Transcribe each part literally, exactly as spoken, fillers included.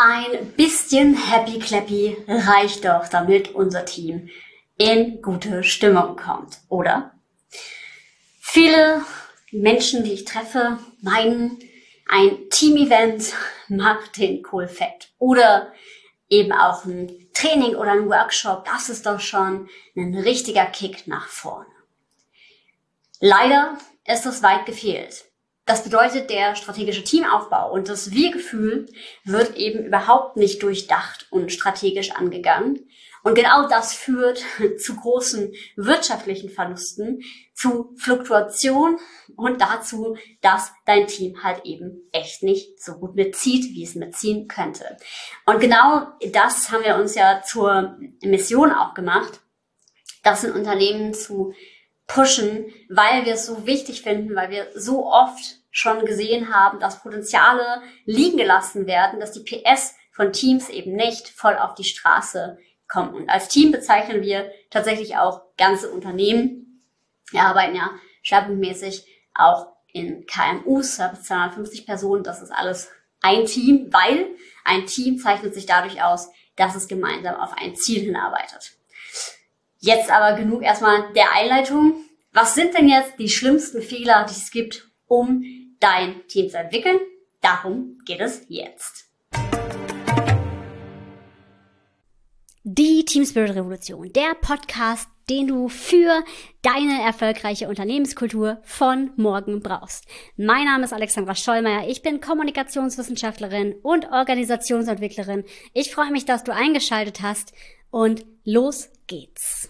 Ein bisschen Happy Clappy reicht doch, damit unser Team in gute Stimmung kommt, oder? Viele Menschen, die ich treffe, meinen, ein Team-Event macht den Kohlfett. Oder eben auch ein Training oder ein Workshop, das ist doch schon ein richtiger Kick nach vorne. Leider ist das weit gefehlt. Das bedeutet, der strategische Teamaufbau und das Wir-Gefühl wird eben überhaupt nicht durchdacht und strategisch angegangen. Und genau das führt zu großen wirtschaftlichen Verlusten, zu Fluktuation und dazu, dass dein Team halt eben echt nicht so gut mitzieht, wie es mitziehen könnte. Und genau das haben wir uns ja zur Mission auch gemacht, das in Unternehmen zu pushen, weil wir es so wichtig finden, weil wir so oft schon gesehen haben, dass Potenziale liegen gelassen werden, dass die P S von Teams eben nicht voll auf die Straße kommen. Und als Team bezeichnen wir tatsächlich auch ganze Unternehmen. Wir arbeiten ja schwerpunktmäßig auch in K M Us, bis zweihundertfünfzig Personen. Das ist alles ein Team, weil ein Team zeichnet sich dadurch aus, dass es gemeinsam auf ein Ziel hinarbeitet. Jetzt aber genug erstmal der Einleitung. Was sind denn jetzt die schlimmsten Fehler, die es gibt, um dein Team zu entwickeln? Darum geht es jetzt. Die Team Spirit Revolution, der Podcast, den du für deine erfolgreiche Unternehmenskultur von morgen brauchst. Mein Name ist Alexandra Schollmeier, ich bin Kommunikationswissenschaftlerin und Organisationsentwicklerin. Ich freue mich, dass du eingeschaltet hast und los geht's.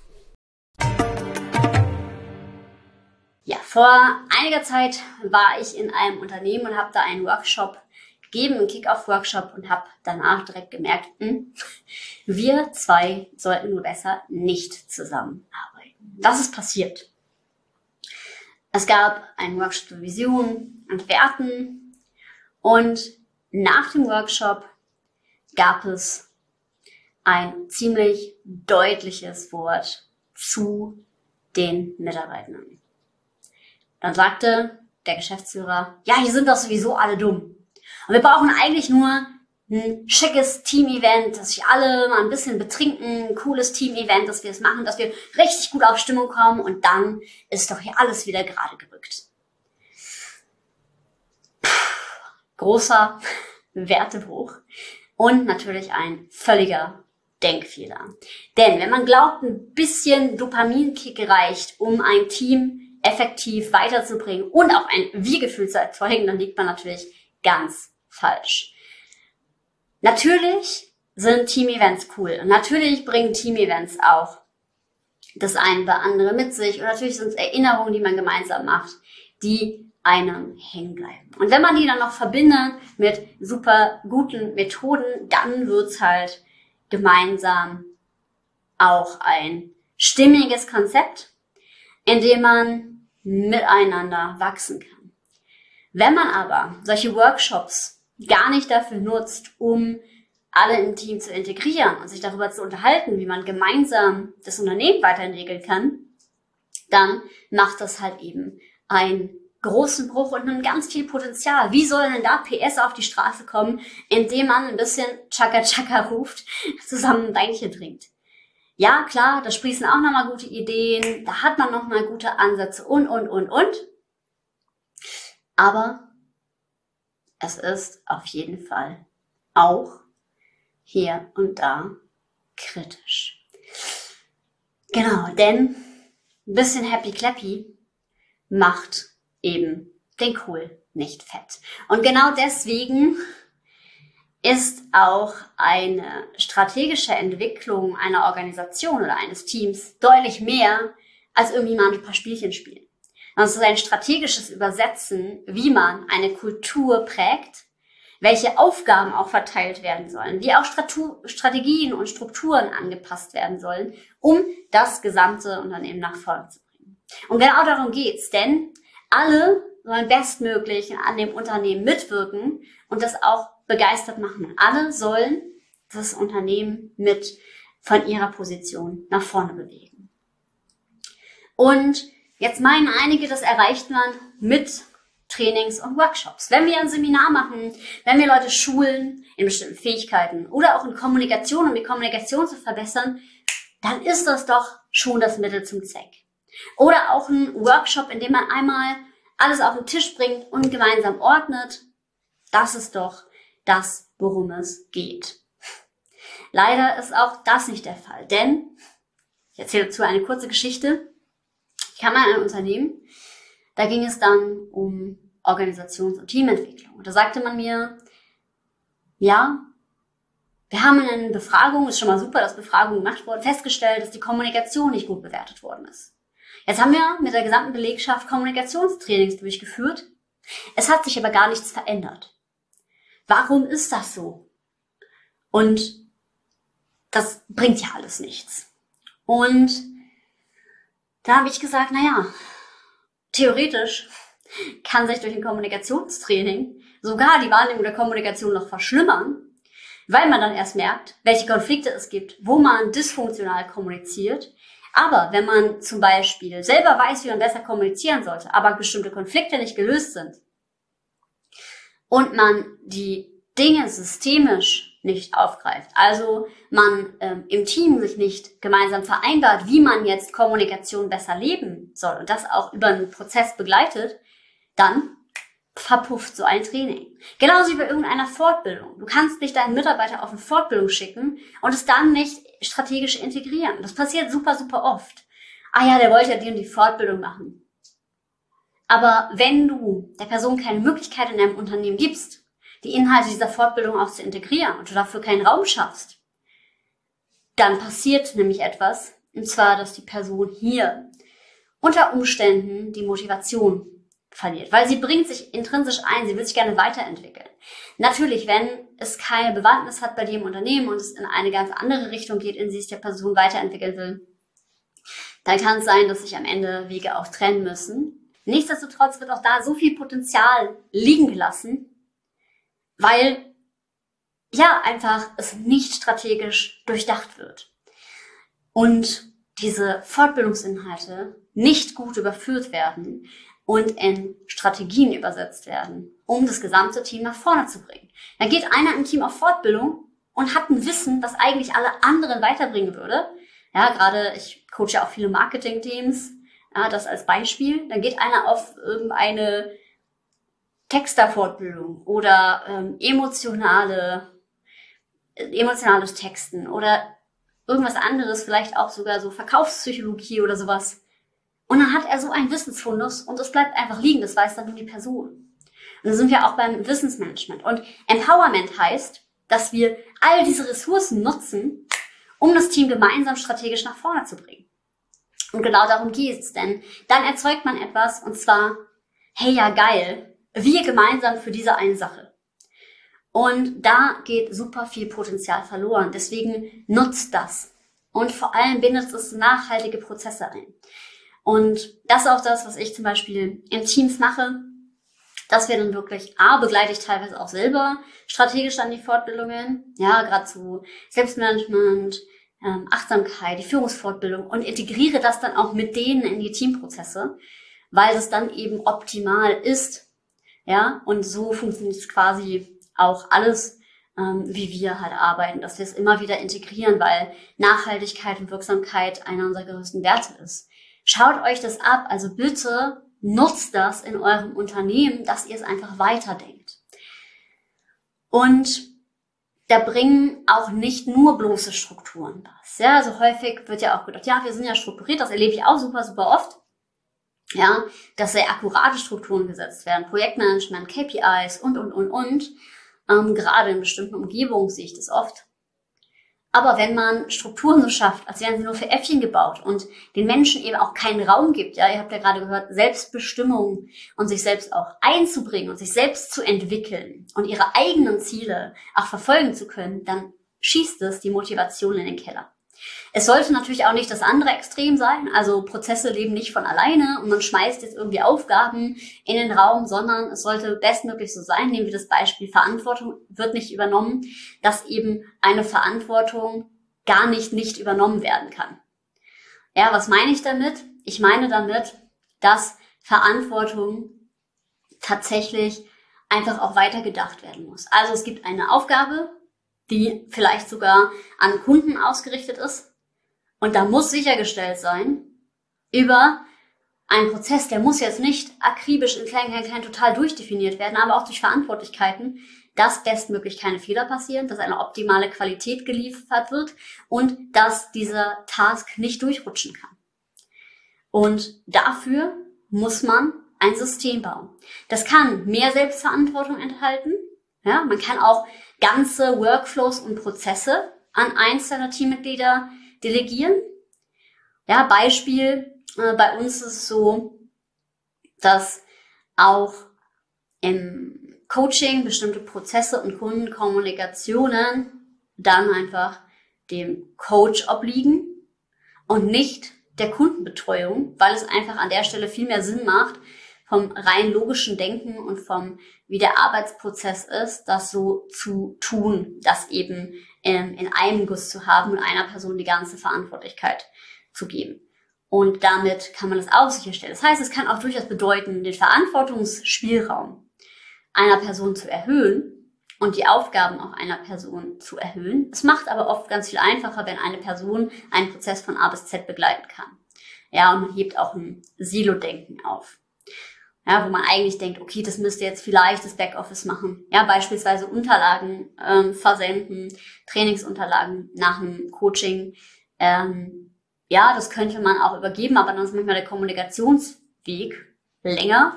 Ja, vor einiger Zeit war ich in einem Unternehmen und habe da einen Workshop gegeben, einen Kick-Off-Workshop und habe danach direkt gemerkt, mh, wir zwei sollten nur besser nicht zusammenarbeiten. Was ist passiert? Es gab einen Workshop zur Vision und Werten und nach dem Workshop gab es ein ziemlich deutliches Wort zu den Mitarbeitenden. Dann sagte der Geschäftsführer, ja, die sind doch sowieso alle dumm. Und wir brauchen eigentlich nur ein schickes Team-Event, dass sich alle mal ein bisschen betrinken, ein cooles Team-Event, dass wir es machen, dass wir richtig gut auf Stimmung kommen und dann ist doch hier alles wieder gerade gerückt. Puh, großer Wertebruch und natürlich ein völliger Denkfehler. Denn wenn man glaubt, ein bisschen Dopaminkick reicht, um ein Team effektiv weiterzubringen und auch ein Wir-Gefühl zu erzeugen, dann liegt man natürlich ganz falsch. Natürlich sind Team-Events cool und natürlich bringen Team-Events auch das eine oder andere mit sich und natürlich sind es Erinnerungen, die man gemeinsam macht, die einem hängen bleiben. Und wenn man die dann noch verbindet mit super guten Methoden, dann wird's halt gemeinsam auch ein stimmiges Konzept, in dem man miteinander wachsen kann. Wenn man aber solche Workshops gar nicht dafür nutzt, um alle im Team zu integrieren und sich darüber zu unterhalten, wie man gemeinsam das Unternehmen weiterentwickeln kann, dann macht das halt eben einen großen Bruch und ein ganz viel Potenzial. Wie soll denn da P S auf die Straße kommen, indem man ein bisschen Chaka-Chaka ruft, zusammen ein Weinchen trinkt? Ja, klar, da sprießen auch nochmal gute Ideen, da hat man nochmal gute Ansätze und, und, und, und. Aber es ist auf jeden Fall auch hier und da kritisch. Genau, denn ein bisschen Happy Clappy macht eben den Kohl nicht fett. Und genau deswegen ist auch eine strategische Entwicklung einer Organisation oder eines Teams deutlich mehr als irgendwie mal ein paar Spielchen spielen. Das ist ein strategisches Übersetzen, wie man eine Kultur prägt, welche Aufgaben auch verteilt werden sollen, wie auch Stratu- Strategien und Strukturen angepasst werden sollen, um das gesamte Unternehmen nach vorne zu bringen. Und genau darum geht's, denn alle sollen bestmöglich an dem Unternehmen mitwirken und das auch begeistert machen. Alle sollen das Unternehmen mit von ihrer Position nach vorne bewegen. Und jetzt meinen einige, das erreicht man mit Trainings und Workshops. Wenn wir ein Seminar machen, wenn wir Leute schulen in bestimmten Fähigkeiten oder auch in Kommunikation, um die Kommunikation zu verbessern, dann ist das doch schon das Mittel zum Zweck. Oder auch ein Workshop, in dem man einmal alles auf den Tisch bringt und gemeinsam ordnet. Das ist doch das, worum es geht. Leider ist auch das nicht der Fall, denn, ich erzähle dazu eine kurze Geschichte. Ich kam mal in ein Unternehmen, da ging es dann um Organisations- und Teamentwicklung. Und da sagte man mir, ja, wir haben in einer Befragung, ist schon mal super, dass Befragung gemacht wurde, festgestellt, dass die Kommunikation nicht gut bewertet worden ist. Jetzt haben wir mit der gesamten Belegschaft Kommunikationstrainings durchgeführt. Es hat sich aber gar nichts verändert. Warum ist das so? Und das bringt ja alles nichts. Und da habe ich gesagt, naja, theoretisch kann sich durch ein Kommunikationstraining sogar die Wahrnehmung der Kommunikation noch verschlimmern, weil man dann erst merkt, welche Konflikte es gibt, wo man dysfunktional kommuniziert. Aber wenn man zum Beispiel selber weiß, wie man besser kommunizieren sollte, aber bestimmte Konflikte nicht gelöst sind und man die Dinge systemisch nicht aufgreift, also man ähm, im Team sich nicht gemeinsam vereinbart, wie man jetzt Kommunikation besser leben soll und das auch über einen Prozess begleitet, dann verpufft so ein Training. Genauso wie bei irgendeiner Fortbildung. Du kannst nicht deinen Mitarbeiter auf eine Fortbildung schicken und es dann nicht strategisch integrieren. Das passiert super, super oft. Ah ja, der wollte ja die und die Fortbildung machen. Aber wenn du der Person keine Möglichkeit in deinem Unternehmen gibst, die Inhalte dieser Fortbildung auch zu integrieren und du dafür keinen Raum schaffst, dann passiert nämlich etwas, und zwar, dass die Person hier unter Umständen die Motivation verliert, weil sie bringt sich intrinsisch ein, sie will sich gerne weiterentwickeln. Natürlich, wenn es keine Bewandtnis hat bei dem Unternehmen und es in eine ganz andere Richtung geht, in sie sich der Person weiterentwickeln will, dann kann es sein, dass sich am Ende Wege auch trennen müssen. Nichtsdestotrotz wird auch da so viel Potenzial liegen gelassen, weil ja einfach es nicht strategisch durchdacht wird und diese Fortbildungsinhalte nicht gut überführt werden und in Strategien übersetzt werden, um das gesamte Team nach vorne zu bringen. Da geht einer im Team auf Fortbildung und hat ein Wissen, das eigentlich alle anderen weiterbringen würde. Ja, gerade ich coache ja auch viele Marketing-Teams, ja, das als Beispiel. Dann geht einer auf irgendeine Texter-Fortbildung oder ähm, emotionale, äh, emotionales Texten oder irgendwas anderes, vielleicht auch sogar so Verkaufspsychologie oder sowas. Und dann hat er so einen Wissensfundus und es bleibt einfach liegen, das weiß dann nur die Person. Und dann sind wir auch beim Wissensmanagement. Und Empowerment heißt, dass wir all diese Ressourcen nutzen, um das Team gemeinsam strategisch nach vorne zu bringen. Und genau darum geht es, denn dann erzeugt man etwas und zwar, hey ja geil, wir gemeinsam für diese eine Sache. Und da geht super viel Potenzial verloren. Deswegen nutzt das. Und vor allem bindet es nachhaltige Prozesse ein. Und das ist auch das, was ich zum Beispiel in Teams mache, dass wir dann wirklich, A, begleite ich teilweise auch selber strategisch an die Fortbildungen, ja, gerade zu Selbstmanagement, ähm, Achtsamkeit, die Führungsfortbildung und integriere das dann auch mit denen in die Teamprozesse, weil es dann eben optimal ist, ja, und so funktioniert es quasi auch alles, ähm, wie wir halt arbeiten, dass wir es immer wieder integrieren, weil Nachhaltigkeit und Wirksamkeit einer unserer größten Werte ist. Schaut euch das ab, also bitte nutzt das in eurem Unternehmen, dass ihr es einfach weiterdenkt. Und da bringen auch nicht nur bloße Strukturen was. Ja, also häufig wird ja auch gedacht, ja, wir sind ja strukturiert, das erlebe ich auch super, super oft. Ja, dass sehr akkurate Strukturen gesetzt werden, Projektmanagement, K P Is und, und, und, und. Ähm, gerade in bestimmten Umgebungen sehe ich das oft. Aber wenn man Strukturen so schafft, als wären sie nur für Äffchen gebaut und den Menschen eben auch keinen Raum gibt, ja, ihr habt ja gerade gehört, Selbstbestimmung und sich selbst auch einzubringen und sich selbst zu entwickeln und ihre eigenen Ziele auch verfolgen zu können, dann schießt es die Motivation in den Keller. Es sollte natürlich auch nicht das andere Extrem sein, also Prozesse leben nicht von alleine und man schmeißt jetzt irgendwie Aufgaben in den Raum, sondern es sollte bestmöglich so sein, nehmen wir das Beispiel Verantwortung wird nicht übernommen, dass eben eine Verantwortung gar nicht nicht übernommen werden kann. Ja, was meine ich damit? Ich meine damit, dass Verantwortung tatsächlich einfach auch weitergedacht werden muss. Also es gibt eine Aufgabe, die vielleicht sogar an Kunden ausgerichtet ist. Und da muss sichergestellt sein, über einen Prozess, der muss jetzt nicht akribisch in klein, klein, klein total durchdefiniert werden, aber auch durch Verantwortlichkeiten, dass bestmöglich keine Fehler passieren, dass eine optimale Qualität geliefert wird und dass dieser Task nicht durchrutschen kann. Und dafür muss man ein System bauen. Das kann mehr Selbstverantwortung enthalten. Ja, man kann auch ganze Workflows und Prozesse an einzelne Teammitglieder delegieren. Ja, Beispiel, äh, bei uns ist es so, dass auch im Coaching bestimmte Prozesse und Kundenkommunikationen dann einfach dem Coach obliegen und nicht der Kundenbetreuung, weil es einfach an der Stelle viel mehr Sinn macht, vom rein logischen Denken und vom, wie der Arbeitsprozess ist, das so zu tun, das eben ähm, in einem Guss zu haben und einer Person die ganze Verantwortlichkeit zu geben. Und damit kann man das auch sicherstellen. Das heißt, es kann auch durchaus bedeuten, den Verantwortungsspielraum einer Person zu erhöhen und die Aufgaben auch einer Person zu erhöhen. Es macht aber oft ganz viel einfacher, wenn eine Person einen Prozess von A bis Z begleiten kann. Ja, und man hebt auch ein Silo-Denken auf. Ja, wo man eigentlich denkt, okay, das müsste jetzt vielleicht das Backoffice machen. Ja, beispielsweise Unterlagen ähm, versenden, Trainingsunterlagen nach einem Coaching. Ähm, ja, das könnte man auch übergeben, aber dann ist manchmal der Kommunikationsweg länger,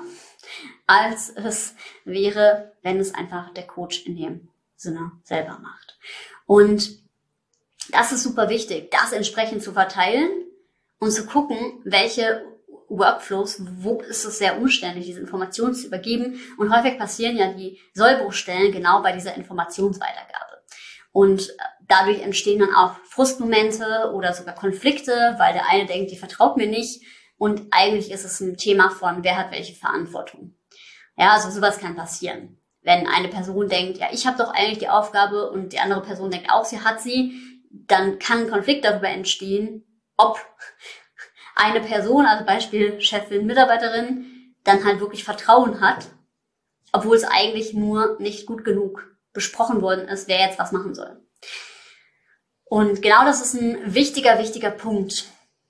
als es wäre, wenn es einfach der Coach in dem Sinne selber macht. Und das ist super wichtig, das entsprechend zu verteilen und zu gucken, welche Workflows, wo ist es sehr umständlich, diese Informationen zu übergeben. Und häufig passieren ja die Sollbruchstellen genau bei dieser Informationsweitergabe. Und dadurch entstehen dann auch Frustmomente oder sogar Konflikte, weil der eine denkt, die vertraut mir nicht. Und eigentlich ist es ein Thema von, wer hat welche Verantwortung. Ja, also sowas kann passieren. Wenn eine Person denkt, ja, ich habe doch eigentlich die Aufgabe und die andere Person denkt auch, sie hat sie, dann kann ein Konflikt darüber entstehen, ob eine Person, also Beispiel Chefin, Mitarbeiterin, dann halt wirklich Vertrauen hat, obwohl es eigentlich nur nicht gut genug besprochen worden ist, wer jetzt was machen soll. Und genau das ist ein wichtiger, wichtiger Punkt.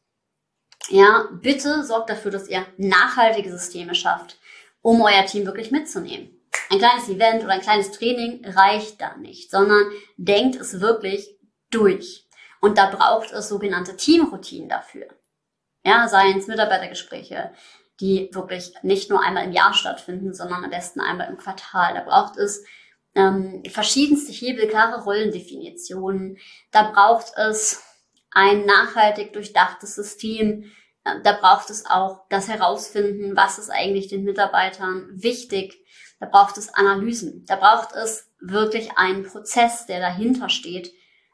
Ja, bitte sorgt dafür, dass ihr nachhaltige Systeme schafft, um euer Team wirklich mitzunehmen. Ein kleines Event oder ein kleines Training reicht da nicht, sondern denkt es wirklich durch. Und da braucht es sogenannte Teamroutinen dafür. Ja, seien es Mitarbeitergespräche, die wirklich nicht nur einmal im Jahr stattfinden, sondern am besten einmal im Quartal. Da braucht es ähm, verschiedenste Hebel, klare Rollendefinitionen. Da braucht es ein nachhaltig durchdachtes System. Da braucht es auch das Herausfinden, was ist eigentlich den Mitarbeitern wichtig. Da braucht es Analysen. Da braucht es wirklich einen Prozess, der dahinter steht.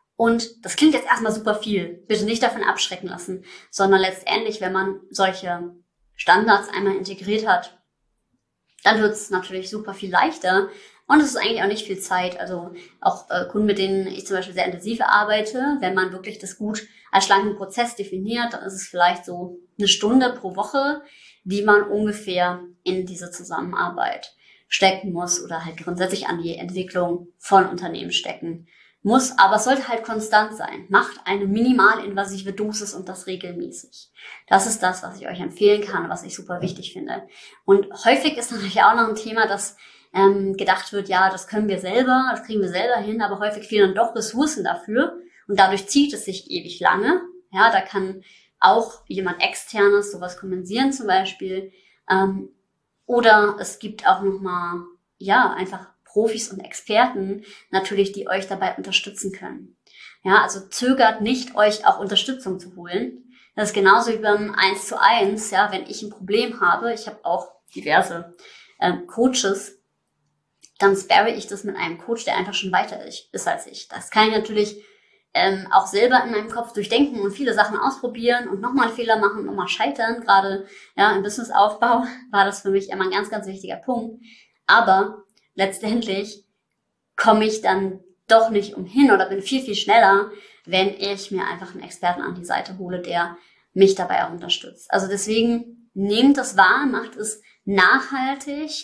Und das klingt jetzt erstmal super viel. Bitte nicht davon abschrecken lassen, sondern letztendlich, wenn man solche Standards einmal integriert hat, dann wird es natürlich super viel leichter. Und es ist eigentlich auch nicht viel Zeit. Also auch äh, Kunden, mit denen ich zum Beispiel sehr intensiv arbeite, wenn man wirklich das gut als schlanken Prozess definiert, dann ist es vielleicht so eine Stunde pro Woche, die man ungefähr in diese Zusammenarbeit stecken muss oder halt grundsätzlich an die Entwicklung von Unternehmen stecken muss. Aber es sollte halt konstant sein. Macht eine minimalinvasive Dosis und das regelmäßig. Das ist das, was ich euch empfehlen kann, was ich super wichtig finde. Und häufig ist natürlich auch noch ein Thema, dass ähm, gedacht wird, ja, das können wir selber, das kriegen wir selber hin, aber häufig fehlen dann doch Ressourcen dafür und dadurch zieht es sich ewig lange. Ja, da kann auch jemand Externes sowas kompensieren zum Beispiel. Ähm, oder es gibt auch nochmal, ja, einfach Profis und Experten natürlich, die euch dabei unterstützen können. Ja, also zögert nicht, euch auch Unterstützung zu holen. Das ist genauso wie beim eins zu eins, ja, wenn ich ein Problem habe, ich habe auch diverse ähm, Coaches, dann sparre ich das mit einem Coach, der einfach schon weiter ist als ich. Das kann ich natürlich ähm, auch selber in meinem Kopf durchdenken und viele Sachen ausprobieren und nochmal einen Fehler machen und nochmal scheitern. Gerade ja im Businessaufbau war das für mich immer ein ganz, ganz wichtiger Punkt. Aber letztendlich komme ich dann doch nicht umhin oder bin viel, viel schneller, wenn ich mir einfach einen Experten an die Seite hole, der mich dabei auch unterstützt. Also deswegen nehmt das wahr, macht es nachhaltig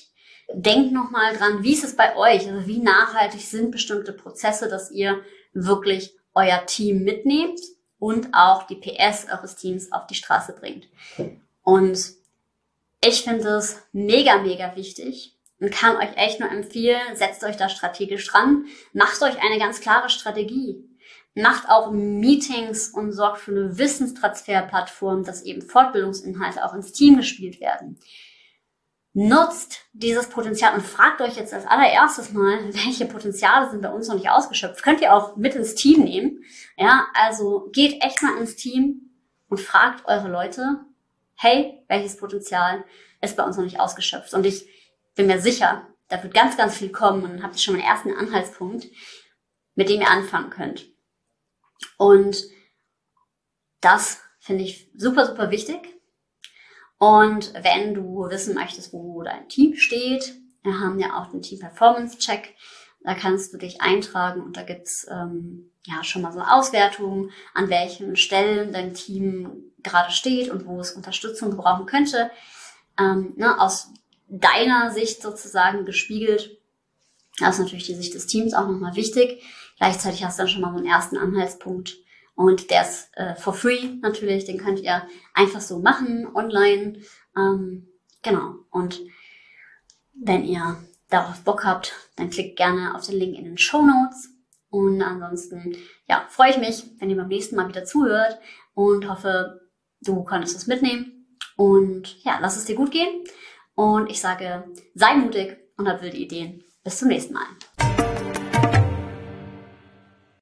denkt nochmal dran, wie ist es bei euch? Also wie nachhaltig sind bestimmte Prozesse, dass ihr wirklich euer Team mitnehmt und auch die P S eures Teams auf die Straße bringt. Und ich finde es mega, mega wichtig und kann euch echt nur empfehlen, setzt euch da strategisch ran, macht euch eine ganz klare Strategie. Macht auch Meetings und sorgt für eine Wissenstransferplattform, dass eben Fortbildungsinhalte auch ins Team gespielt werden. Nutzt dieses Potenzial und fragt euch jetzt als allererstes mal, welche Potenziale sind bei uns noch nicht ausgeschöpft. Könnt ihr auch mit ins Team nehmen. Ja, also geht echt mal ins Team und fragt eure Leute, hey, welches Potenzial ist bei uns noch nicht ausgeschöpft? Und ich bin mir sicher, da wird ganz, ganz viel kommen und habt ihr schon mal einen ersten Anhaltspunkt, mit dem ihr anfangen könnt. Und das finde ich super, super wichtig. Und wenn du wissen möchtest, wo dein Team steht, wir haben ja auch den Team Performance Check, da kannst du dich eintragen und da gibt's ähm, ja schon mal so eine Auswertung, an welchen Stellen dein Team gerade steht und wo es Unterstützung gebrauchen könnte. Ähm, ne, aus deiner Sicht sozusagen gespiegelt. Das ist natürlich die Sicht des Teams auch nochmal wichtig. Gleichzeitig hast du dann schon mal so einen ersten Anhaltspunkt. Und der ist äh, for free natürlich, den könnt ihr einfach so machen, online. Ähm, genau. Und wenn ihr darauf Bock habt, dann klickt gerne auf den Link in den Shownotes. Und ansonsten, ja, freue ich mich, wenn ihr beim nächsten Mal wieder zuhört und hoffe, du konntest es mitnehmen. Und ja, lass es dir gut gehen. Und ich sage, sei mutig und hab wilde Ideen. Bis zum nächsten Mal.